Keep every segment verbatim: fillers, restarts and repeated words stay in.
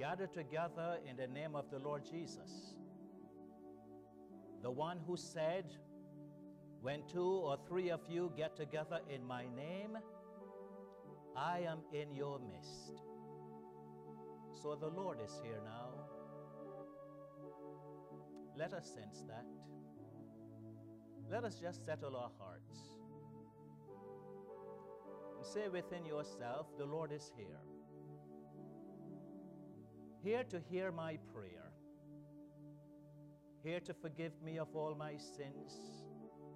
gather together in the name of the Lord Jesus, the one who said, when two or three of you get together in my name, I am in your midst. So the Lord is here now. Let us sense that. Let us just settle our hearts. And say within yourself, the Lord is here. Here to hear my prayer. Here to forgive me of all my sins.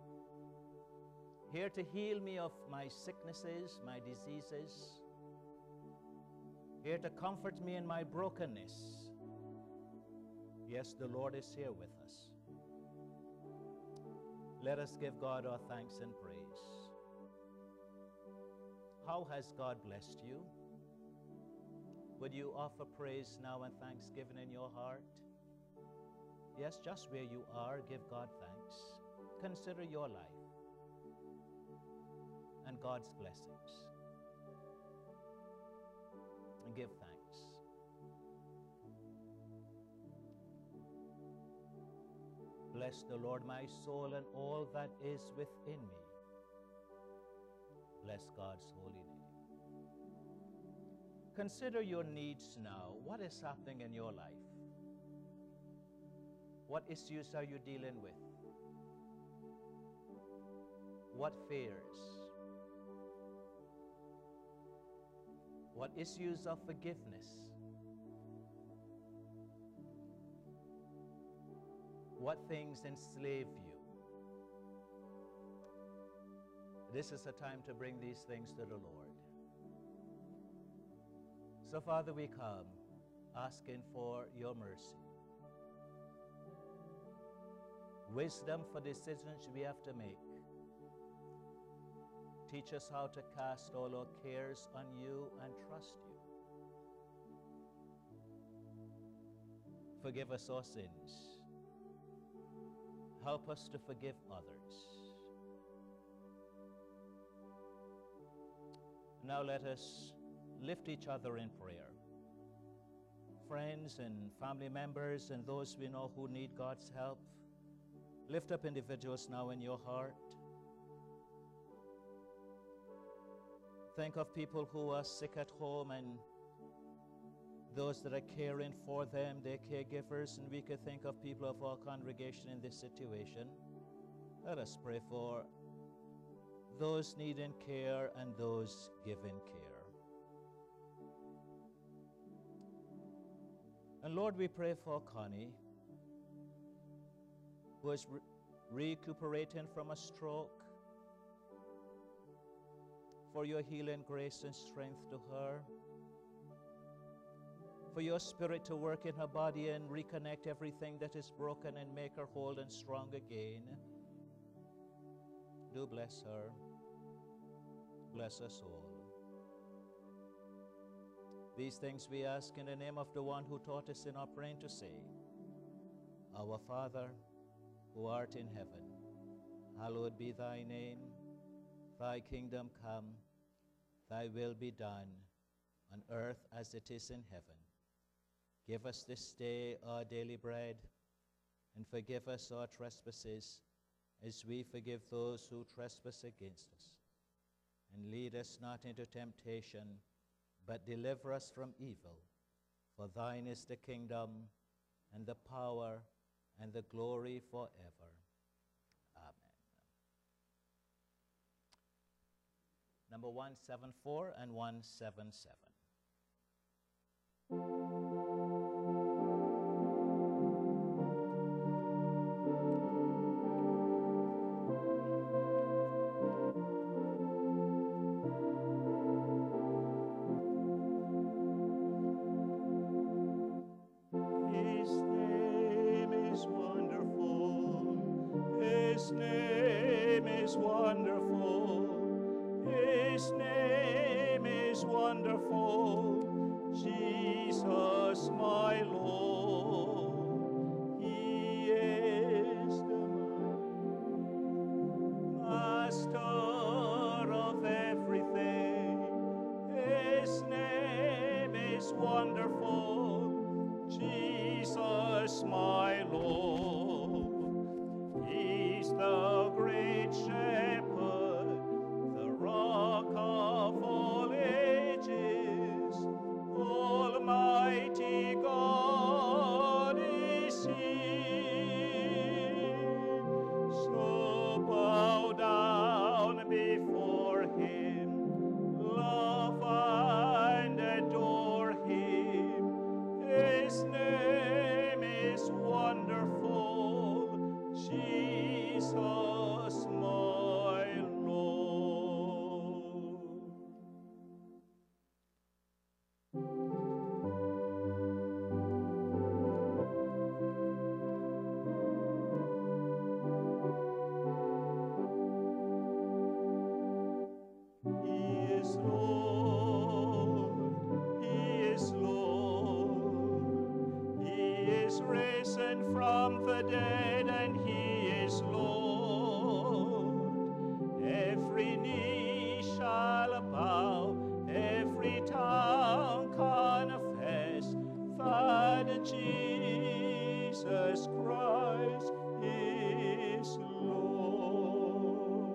Here to heal me of my sicknesses, my diseases. Here to comfort me in my brokenness. Yes, the Lord is here with us. Let us give God our thanks and praise. How has God blessed you? Would you offer praise now and thanksgiving in your heart? Yes, just where you are, give God thanks. Consider your life and God's blessings. And give thanks. Bless the Lord, my soul, and all that is within me. Bless God's holy name. Consider your needs now. What is happening in your life? What issues are you dealing with? What fears? What issues of forgiveness? What things enslave you? This is a time to bring these things to the Lord. So, Father, we come asking for your mercy. Wisdom for decisions we have to make. Teach us how to cast all our cares on you and trust you. Forgive us our sins. Help us to forgive others. Now let us lift each other in prayer. Friends and family members and those we know who need God's help, lift up individuals now in your heart. Think of people who are sick at home and those that are caring for them, their caregivers, and we could think of people of our congregation in this situation. Let us pray for those needing care and those giving care. And Lord, we pray for Connie, who is re recuperating from a stroke, for your healing grace and strength to her, for your Spirit to work in her body and reconnect everything that is broken and make her whole and strong again. Do bless her. Bless us all. These things we ask in the name of the one who taught us in our praying to say, Our Father, who art in heaven, hallowed be thy name. Thy kingdom come, thy will be done, on earth as it is in heaven. Give us this day our daily bread, and forgive us our trespasses, as we forgive those who trespass against us. And lead us not into temptation, but deliver us from evil. For thine is the kingdom, and the power, and the glory forever. Amen. Number one seventy-four and one seventy-seven. His name is wonderful. His name is wonderful. Jesus, my Lord. He is the Master of everything. His name is wonderful. Jesus, my Lord, He's the great shepherd, the rock of all ages. Almighty God is He. So bow down before Him, love and adore Him. His name is wonderful, Jesus, my Lord. He is Lord, He is Lord, He is risen from the dead, and He is Lord. Every knee shall bow, every tongue confess that Jesus Christ is Lord.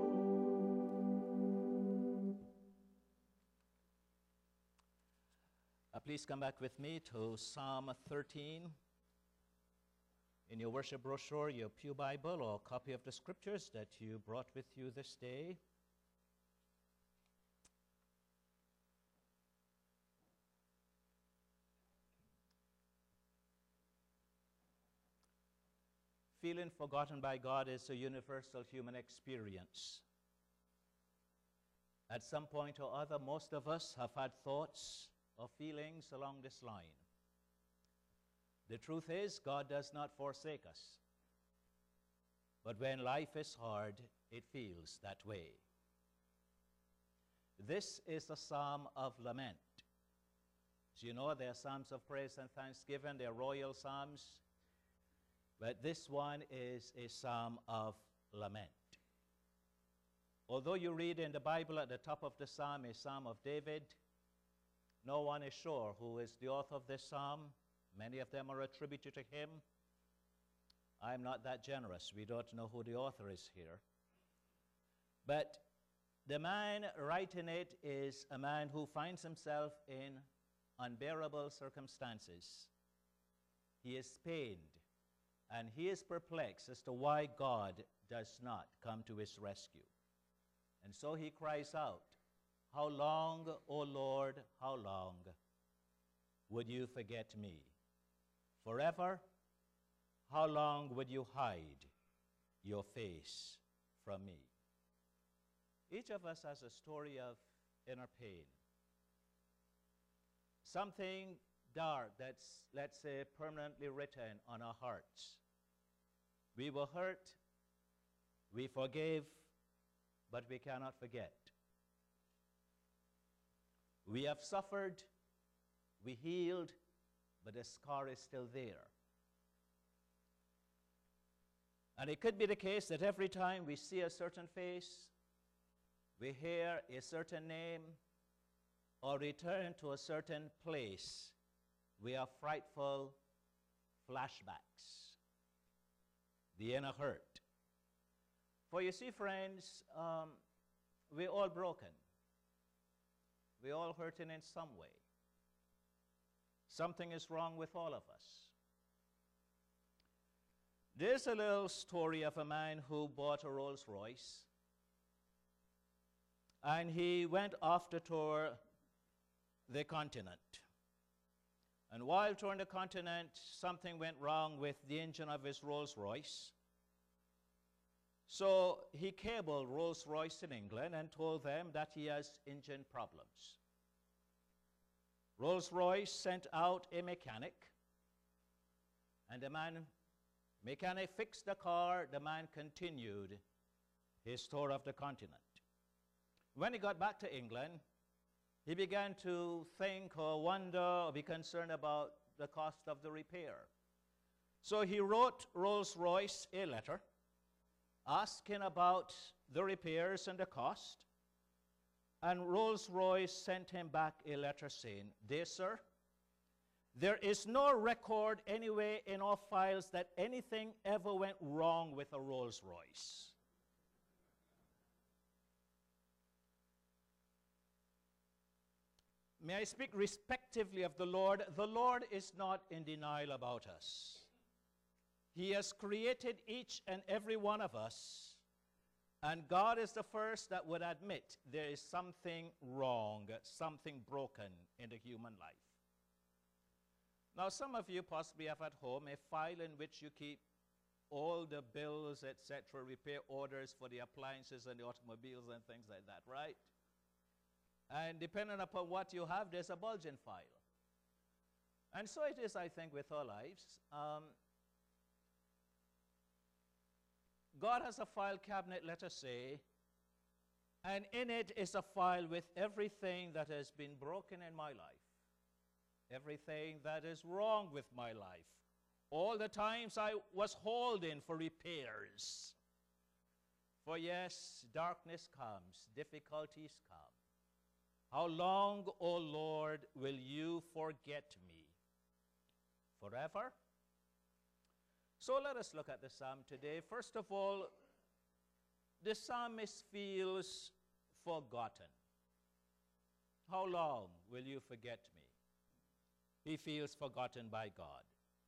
Uh, please come back with me to Psalm thirteen. In your worship brochure, your Pew Bible, or copy of the scriptures that you brought with you this day. Feeling forgotten by God is a universal human experience. At some point or other, most of us have had thoughts or feelings along this line. The truth is, God does not forsake us. But when life is hard, it feels that way. This is a psalm of lament. As you know, there are psalms of praise and thanksgiving, they are royal psalms. But this one is a psalm of lament. Although you read in the Bible at the top of the psalm a psalm of David, no one is sure who is the author of this psalm. Many of them are attributed to him. I'm not that generous. We don't know who the author is here. But the man writing it is a man who finds himself in unbearable circumstances. He is pained, and he is perplexed as to why God does not come to his rescue. And so he cries out, "How long, O Lord, how long would you forget me? Forever, how long would you hide your face from me?" Each of us has a story of inner pain. Something dark that's, let's say, permanently written on our hearts. We were hurt, we forgave, but we cannot forget. We have suffered, we healed, but the scar is still there. And it could be the case that every time we see a certain face, we hear a certain name, or return to a certain place, we have frightful flashbacks, the inner hurt. For you see, friends, um, we're all broken. We're all hurting in some way. Something is wrong with all of us. There's a little story of a man who bought a Rolls Royce, and he went off to tour the continent. And while touring the continent, something went wrong with the engine of his Rolls Royce. So he cabled Rolls Royce in England and told them that he has engine problems. Rolls Royce sent out a mechanic, and the man, mechanic fixed the car. The man continued his tour of the continent. When he got back to England, he began to think or wonder or be concerned about the cost of the repair. So he wrote Rolls-Royce a letter asking about the repairs and the cost. And Rolls-Royce sent him back a letter saying, "Dear sir, There is no record anywhere in our files that anything ever went wrong with a Rolls Royce. May I speak respectively of the Lord? The Lord is not in denial about us. He has created each and every one of us, and God is the first that would admit there is something wrong, something broken in the human life. Now, some of you possibly have at home a file in which you keep all the bills, et cetera, repair orders for the appliances and the automobiles and things like that, right? And depending upon what you have, there's a bulging file. And so it is, I think, with our lives. Um, God has a file cabinet, let us say, and in it is a file with everything that has been broken in my life, everything that is wrong with my life, all the times I was hauled in for repairs. For yes, darkness comes, difficulties come. How long, O Lord, will you forget me? Forever? So let us look at the psalm today. First of all, the psalmist feels forgotten. How long will you forget me? He feels forgotten by God.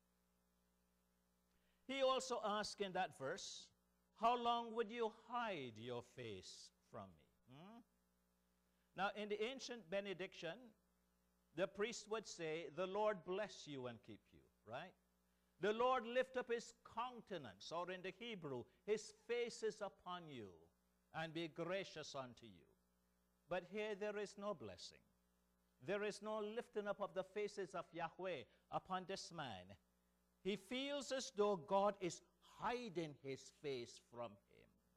He also asks in that verse, how long would you hide your face from me? Hmm? Now, in the ancient benediction, the priest would say, the Lord bless you and keep you, right? The Lord lift up his countenance, or in the Hebrew, his face is upon you, and be gracious unto you. But here there is no blessing. There is no lifting up of the faces of Yahweh upon this man. He feels as though God is hiding his face from him.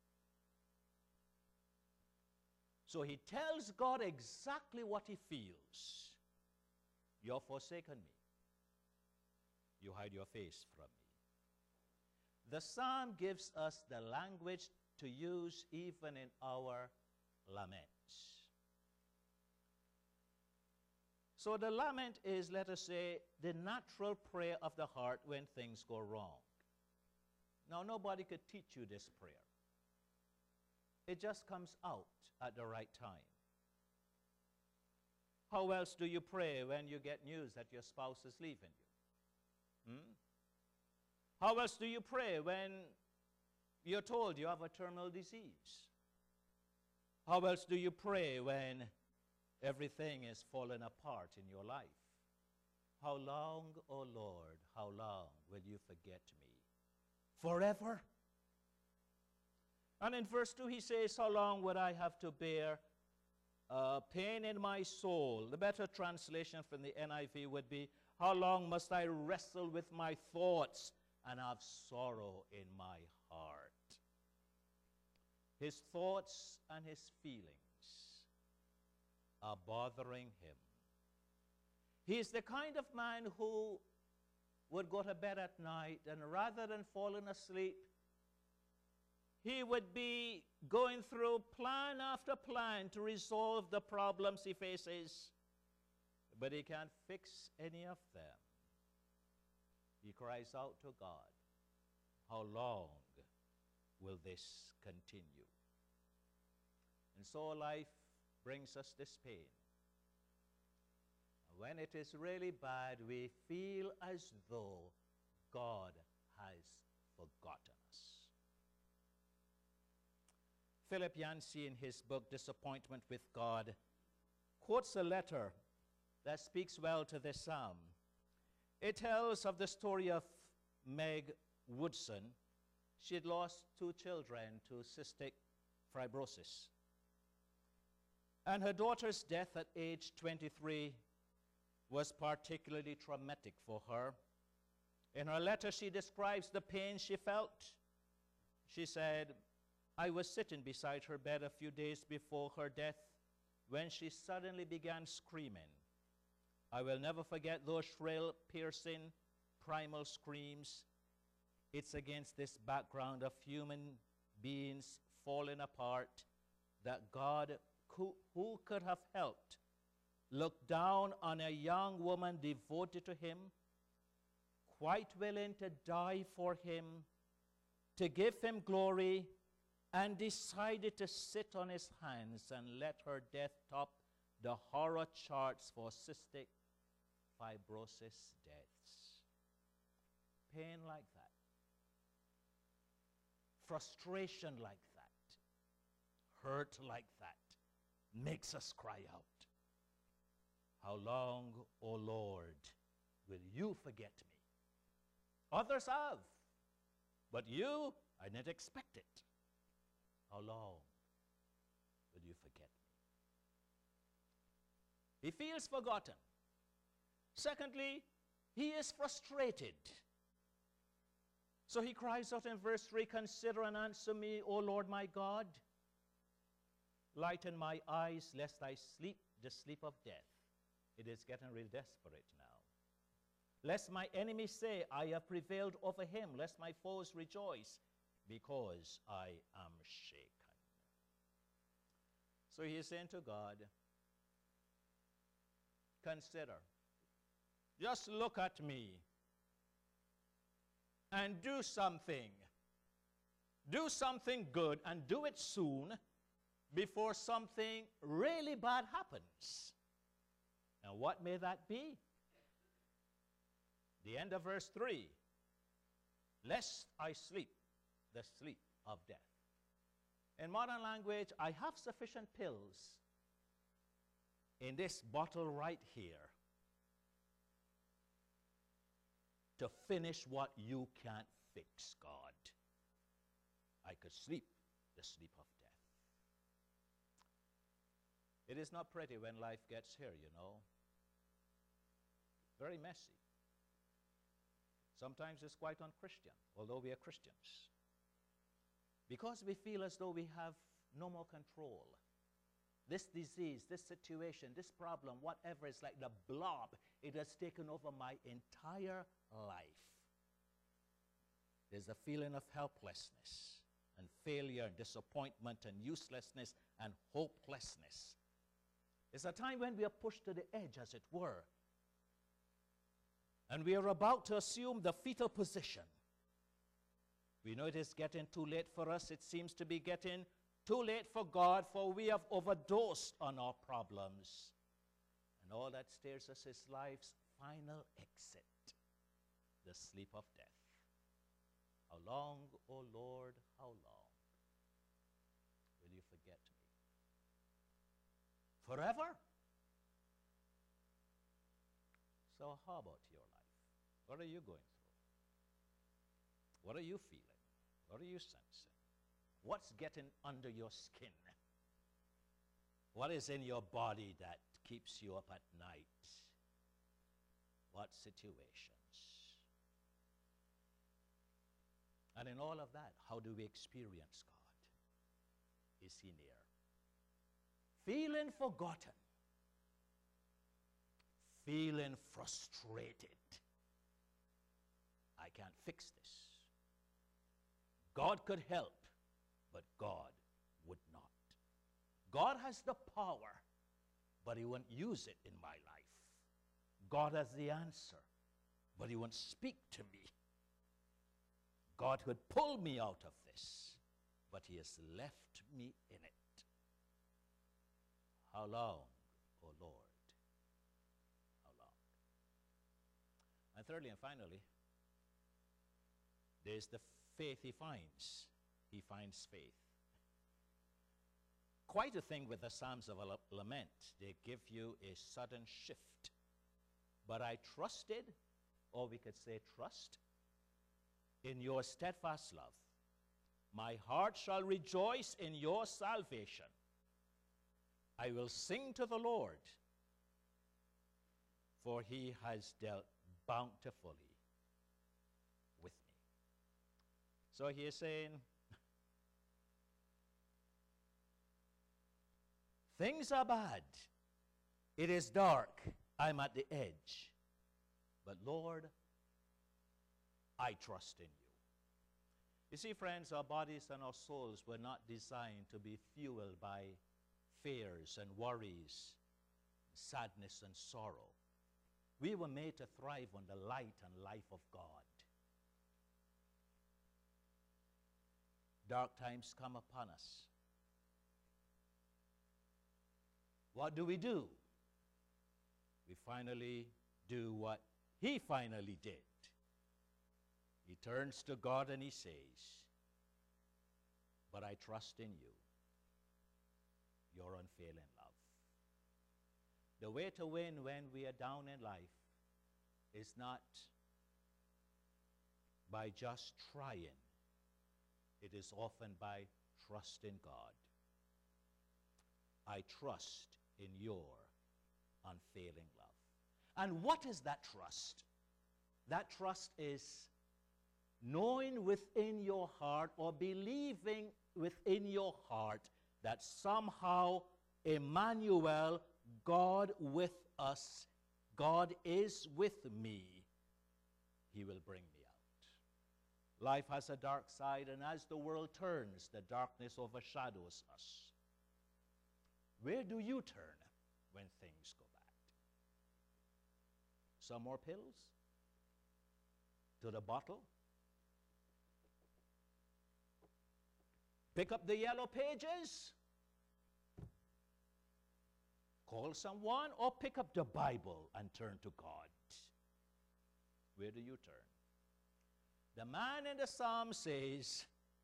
So he tells God exactly what he feels. You're forsaken me. You hide your face from me. The psalm gives us the language to use even in our laments. So the lament is, let us say, the natural prayer of the heart when things go wrong. Now, nobody could teach you this prayer. It just comes out at the right time. How else do you pray when you get news that your spouse is leaving you? Hmm? How else do you pray when you're told you have a terminal disease? How else do you pray when everything is falling apart in your life? How long, O Lord, how long will you forget me? Forever? And in verse two he says, how long would I have to bear uh, pain in my soul? The better translation from the N I V would be, how long must I wrestle with my thoughts and have sorrow in my heart? His thoughts and his feelings are bothering him. He is the kind of man who would go to bed at night, and rather than falling asleep, he would be going through plan after plan to resolve the problems he faces, but he can't fix any of them. He cries out to God, how long will this continue? And so life brings us this pain. When it is really bad, we feel as though God has forgotten us. Philip Yancey, in his book, Disappointment with God, quotes a letter that speaks well to this psalm. It tells of the story of Meg Woodson. She had lost two children to cystic fibrosis. And her daughter's death at age twenty-three was particularly traumatic for her. In her letter, she describes the pain she felt. She said, I was sitting beside her bed a few days before her death when she suddenly began screaming. I will never forget those shrill, piercing, primal screams. It's against this background of human beings falling apart that God, who, who could have helped, look down on a young woman devoted to him, quite willing to die for him, to give him glory, and decided to sit on his hands and let her death top the horror charts for cystic fibrosis deaths. Pain like that. Frustration like that. Hurt like that makes us cry out. How long, O Lord, will you forget me? Others have, but you, I didn't expect it. How long will you forget me? He feels forgotten. Secondly, he is frustrated. So he cries out in verse three, consider and answer me, O Lord my God. Lighten my eyes, lest I sleep the sleep of death. It is getting real desperate now. Lest my enemies say, I have prevailed over him, lest my foes rejoice, because I am shaken. So he is saying to God, consider, just look at me and do something. Do something good and do it soon before something really bad happens. Now what may that be? The end of verse three. Lest I sleep the sleep of death. In modern language, I have sufficient pills in this bottle right here to finish what you can't fix, God. I could sleep the sleep of death. It is not pretty when life gets here, you know. Very messy. Sometimes it's quite unchristian, although we are Christians. Because we feel as though we have no more control. This disease, this situation, this problem, whatever, is like the blob. It has taken over my entire life. There's a feeling of helplessness and failure and disappointment and uselessness and hopelessness. It's a time when we are pushed to the edge, as it were. And we are about to assume the fetal position. We know it is getting too late for us. It seems to be getting too late for God, for we have overdosed on our problems. And all that stares us is life's final exit, the sleep of death. How long, O Lord, how long will you forget me? Forever? So how about your life? What are you going through? What are you feeling? What are you sensing? What's getting under your skin? What is in your body that keeps you up at night? What situations? And in all of that, how do we experience God? Is he near? Feeling forgotten. Feeling frustrated. I can't fix this. God could help, but God would not. God has the power, but he won't use it in my life. God has the answer, but he won't speak to me. God could pull me out of this, but he has left me in it. How long, O Lord? How long? And thirdly and finally, there's the faith he finds. He finds faith. Quite a thing with the Psalms of a lament. They give you a sudden shift. But I trusted, or we could say trust, in your steadfast love. My heart shall rejoice in your salvation. I will sing to the Lord, for he has dealt bountifully with me. So he is saying, things are bad. It is dark. I'm at the edge. But Lord, I trust in you. You see, friends, our bodies and our souls were not designed to be fueled by fears and worries, sadness and sorrow. We were made to thrive on the light and life of God. Dark times come upon us. What do we do? We finally do what he finally did. He turns to God and he says, but I trust in you, your unfailing love. The way to win when we are down in life is not by just trying. It is often by trusting God. I trust in your unfailing love. And what is that trust? That trust is knowing within your heart or believing within your heart that somehow Emmanuel, God with us, God is with me, he will bring me out. Life has a dark side, and as the world turns, the darkness overshadows us. Where do you turn when things go bad? Some more pills? To the bottle? Pick up the yellow pages? Call someone, or pick up the Bible and turn to God? Where do you turn? The man in the psalm says,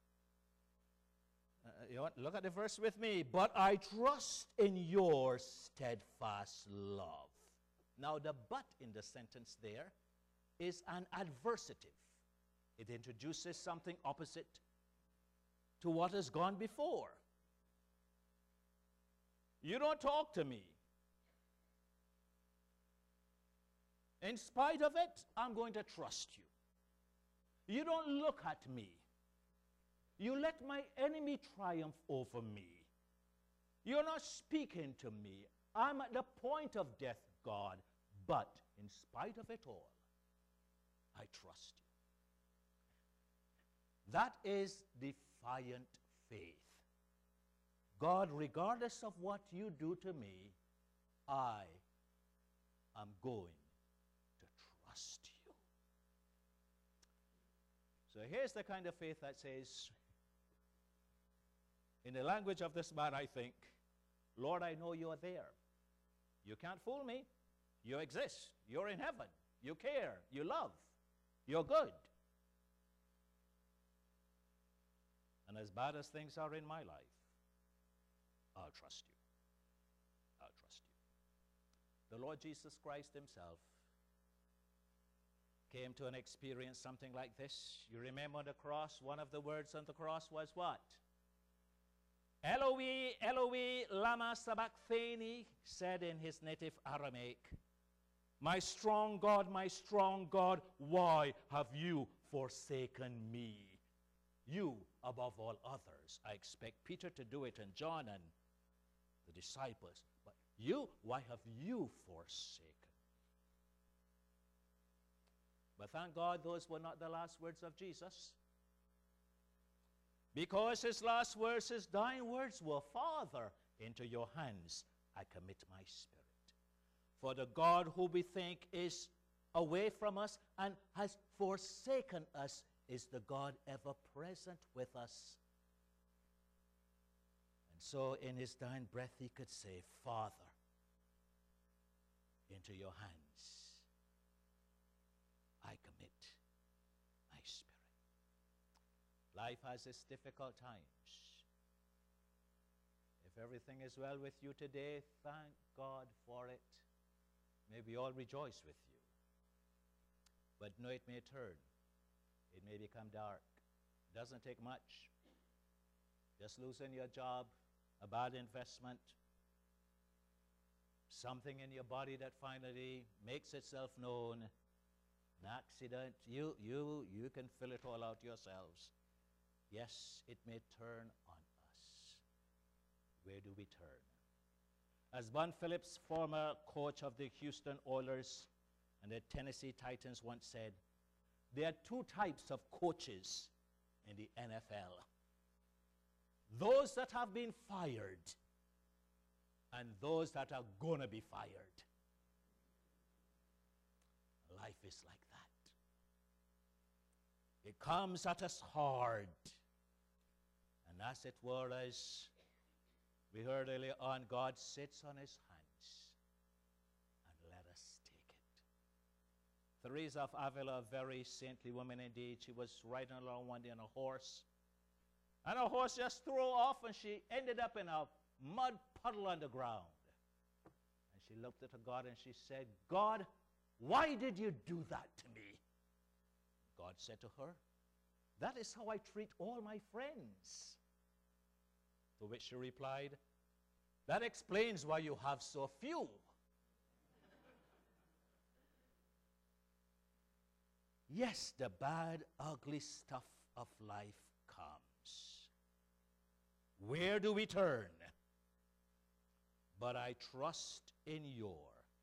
uh, you want, look at the verse with me, but I trust in your steadfast love. Now the but in the sentence there is an adversative. It introduces something opposite to what has gone before. You don't talk to me. In spite of it, I'm going to trust you. You don't look at me. You let my enemy triumph over me. You're not speaking to me. I'm at the point of death, God, but in spite of it all, I trust you. That is defiant faith. God, regardless of what you do to me, I am going to trust you. So here's the kind of faith that says, in the language of this man, I think, Lord, I know you are there. You can't fool me. You exist. You're in heaven. You care. You love. You're good. And as bad as things are in my life, I'll trust you. I'll trust you. The Lord Jesus Christ himself came to an experience something like this. You remember on the cross, one of the words on the cross was what? Eloi, Eloi, lama sabachthani, said in his native Aramaic, my strong God, my strong God, why have you forsaken me? You above all others. I expect Peter to do it, and John and the disciples. But you, why have you forsaken? But thank God those were not the last words of Jesus. Because his last words, his dying words were, Father, into your hands I commit my spirit. For the God who we think is away from us and has forsaken us is the God ever present with us. And so in his dying breath he could say, Father, into your hands I commit my spirit. Life has its difficult times. If everything is well with you today, thank God for it. May we all rejoice with you. But know it may turn. It may become dark. Doesn't take much. Just losing your job, a bad investment, something in your body that finally makes itself known, an accident. You, you, you can fill it all out yourselves. Yes, it may turn on us. Where do we turn? As Bun Phillips, former coach of the Houston Oilers and the Tennessee Titans, once said, there are two types of coaches in the N F L. Those that have been fired and those that are going to be fired. Life is like that. It comes at us hard. And as it were, as we heard earlier on, God sits on his hands and let us take it. Teresa of Avila, a very saintly woman indeed, she was riding along one day on a horse, and her horse just threw off, and she ended up in a mud puddle on the ground. And she looked at her God and she said, God, why did you do that to me? God said to her, that is how I treat all my friends. To which she replied, that explains why you have so few. Yes, the bad, ugly stuff of life comes. Where do we turn? But I trust in your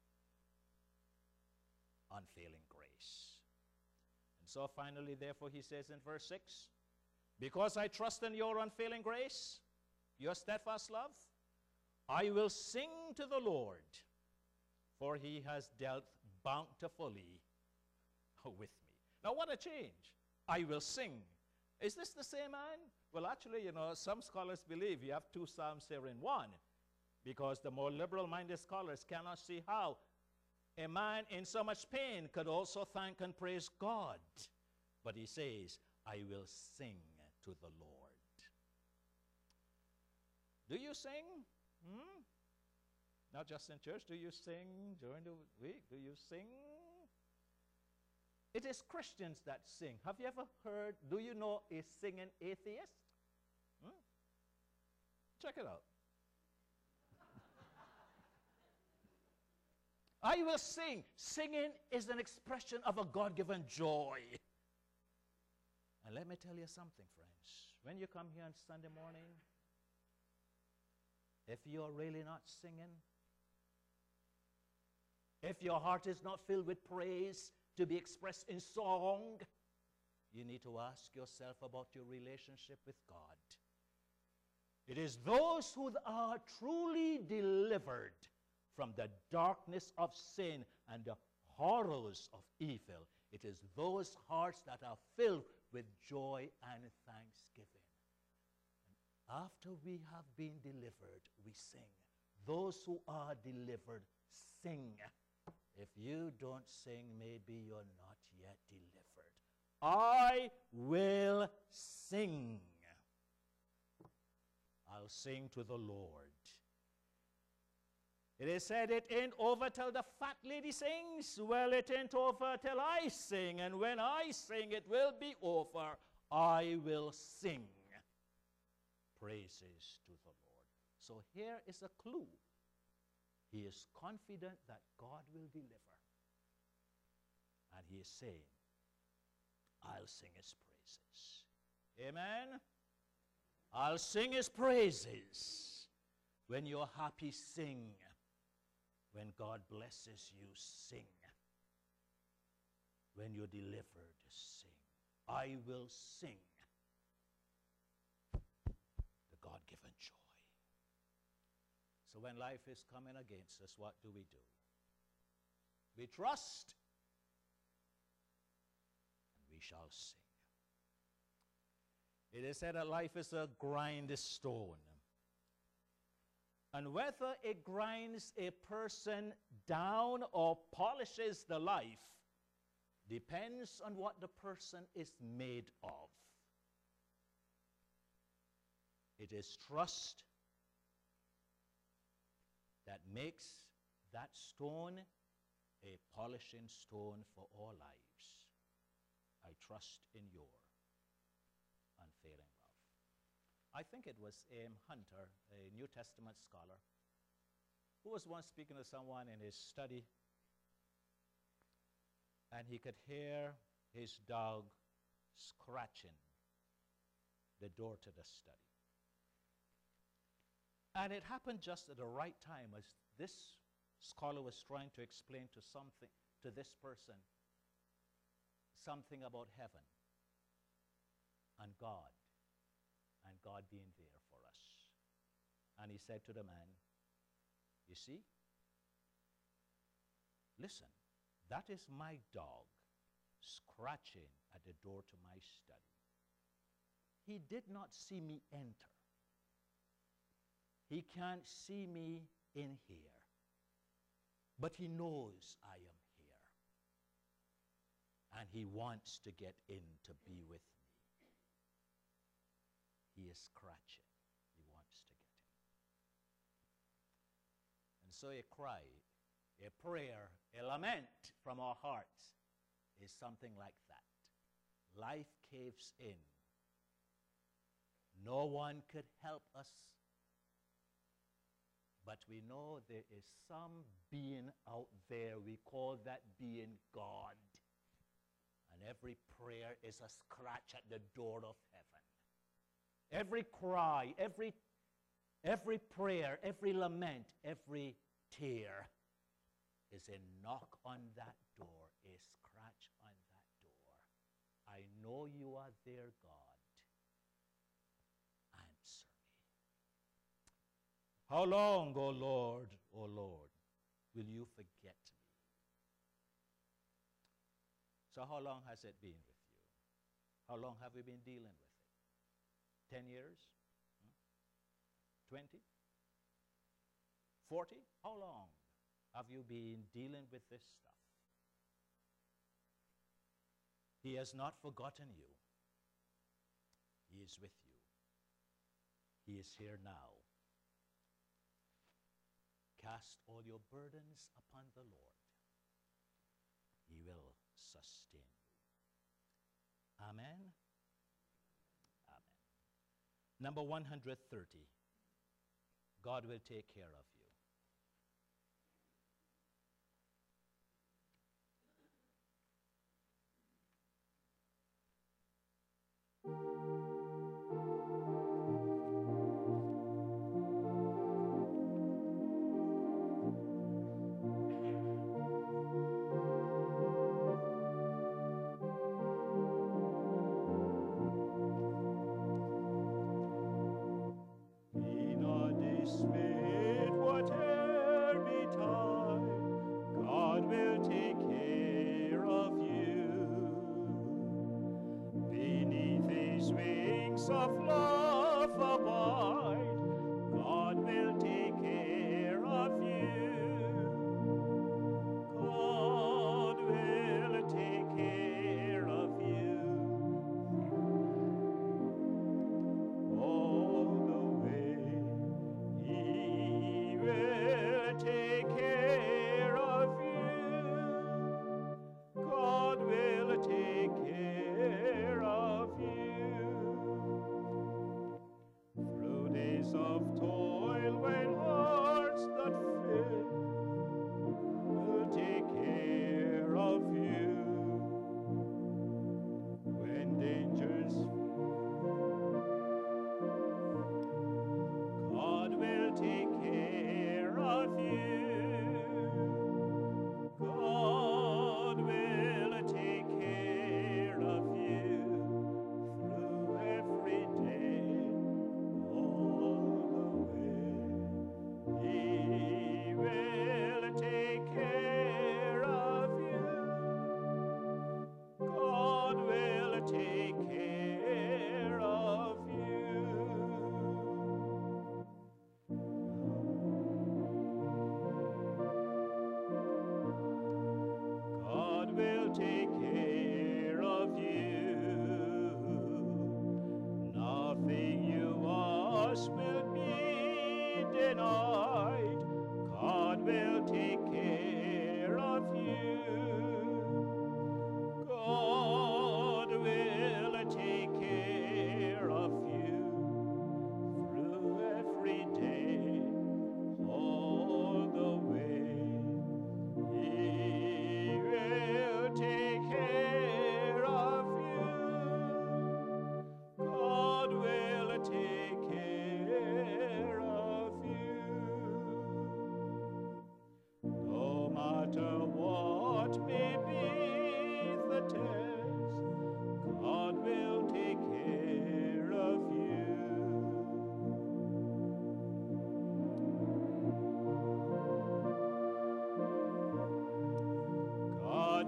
unfailing grace. And so finally, therefore, he says in verse six, because I trust in your unfailing grace, your steadfast love, I will sing to the Lord, for he has dealt bountifully with me. Now, what a change. I will sing. Is this the same man? Well, actually, you know, some scholars believe you have two psalms here in one, because the more liberal-minded scholars cannot see how a man in so much pain could also thank and praise God. But he says, I will sing to the Lord. Do you sing? Hmm? Not just in church. Do you sing during the week? Do you sing? It is Christians that sing. Have you ever heard, do you know a singing atheist? Hmm? Check it out. I will sing. Singing is an expression of a God-given joy. And let me tell you something, friends. When you come here on Sunday morning, if you're really not singing, if your heart is not filled with praise to be expressed in song, you need to ask yourself about your relationship with God. It is those who are truly delivered from the darkness of sin and the horrors of evil. It is those hearts that are filled with joy and thanksgiving. And after we have been delivered, we sing. Those who are delivered sing. If you don't sing, maybe you're not yet delivered. I will sing. I'll sing to the Lord. It is said it ain't over till the fat lady sings. Well, it ain't over till I sing. And when I sing, it will be over. I will sing praises to the Lord. So here is a clue. He is confident that God will deliver. And he is saying, I'll sing his praises. Amen? I'll sing his praises. When you're happy, sing. When God blesses you, sing. When you're delivered, sing. I will sing the God-given joy. So when life is coming against us, what do we do? We trust, and we shall sing. It is said that life is a grindstone. And whether it grinds a person down or polishes the life depends on what the person is made of. It is trust that makes that stone a polishing stone for all lives. I trust in your unfailing love. I think it was Aim Hunter, a New Testament scholar, who was once speaking to someone in his study, and he could hear his dog scratching the door to the study. And it happened just at the right time as this scholar was trying to explain to something, to this person, something about heaven and God, and God being there for us. And he said to the man, You see? Listen, that is my dog scratching at the door to my study. He did not see me enter. He can't see me in here, but he knows I am here. And he wants to get in to be with me. He is scratching. He wants to get in. And so a cry, a prayer, a lament from our hearts is something like that. Life caves in. No one could help us, but we know there is some being out there. We call that being God. And every prayer is a scratch at the door of heaven. Every cry, every, every prayer, every lament, every tear is a knock on that door, a scratch on that door. I know you are there, God. Answer me. How long, O Lord, O Lord, will you forget me? So how long has it been with you? How long have we been dealing with it? Ten years? Hmm? Twenty? Forty? How long have you been dealing with this stuff? He has not forgotten you. He is with you. He is here now. Cast all your burdens upon the Lord. He will sustain you. Amen. Amen. Number one hundred thirty. God will take care of you. Be not dismayed, whate'er betide, God will take care of you. Beneath his wings of love abide, God will take care of you. God will take care of you. All the way, he will take care of you. God will take care of you.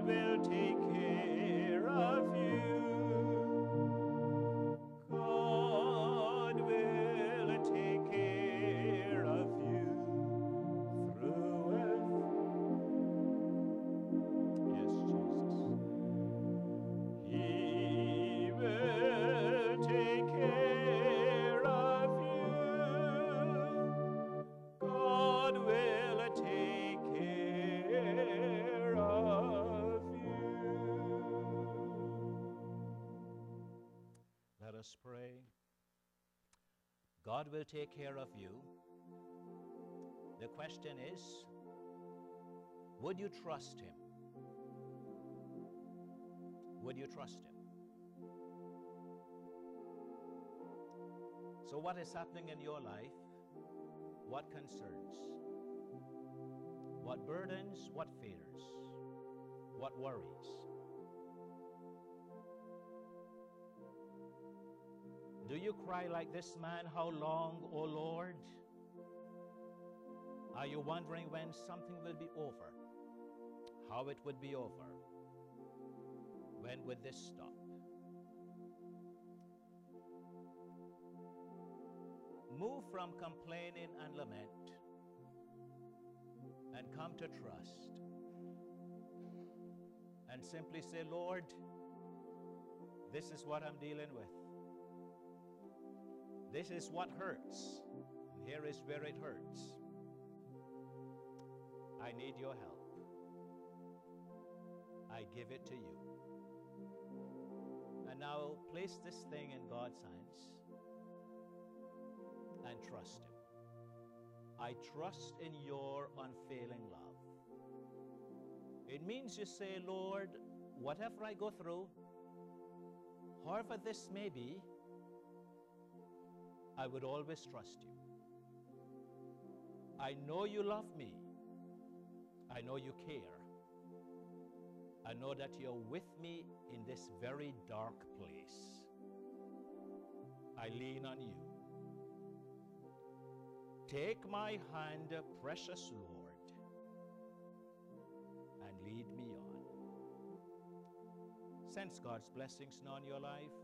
God will take care of you. God will take care of you through it. Yes, Jesus. He will take care of you. God will take care of you. Let us pray. God will take care of you. The question is, would you trust him? Would you trust him? So what is happening in your life? What concerns? What burdens? What fears? What worries? Do you cry like this man, "How long, O Lord?" Are you wondering when something will be over? How it would be over? When would this stop? Move from complaining and lament and come to trust and simply say, "Lord, this is what I'm dealing with. This is what hurts. And here is where it hurts. I need your help. I give it to you." And now place this thing in God's hands and trust him. I trust in your unfailing love. It means you say, "Lord, whatever I go through, however this may be, I would always trust you. I know you love me. I know you care. I know that you're with me in this very dark place. I lean on you. Take my hand, precious Lord, and lead me on." Sense God's blessings now in your life.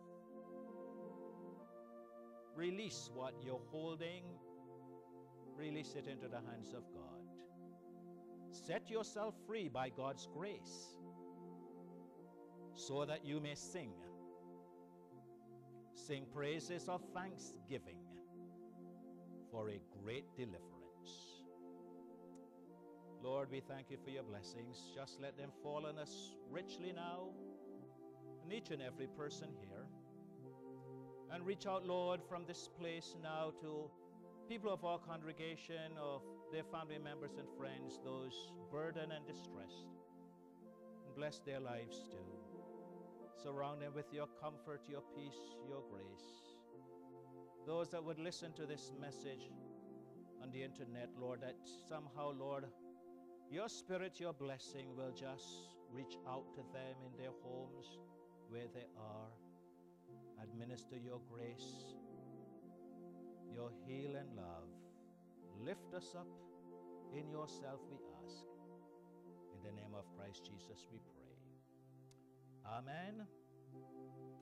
Release what you're holding. Release it into the hands of God. Set yourself free by God's grace so that you may sing. Sing praises of thanksgiving for a great deliverance. Lord, we thank you for your blessings. Just let them fall on us richly now, and each and every person here. And reach out, Lord, from this place now to people of our congregation, of their family members and friends, those burdened and distressed. And bless their lives too. Surround them with your comfort, your peace, your grace. Those that would listen to this message on the internet, Lord, that somehow, Lord, your spirit, your blessing will just reach out to them in their homes where they are. Administer your grace, your healing love. Lift us up in yourself, we ask. In the name of Christ Jesus we pray. Amen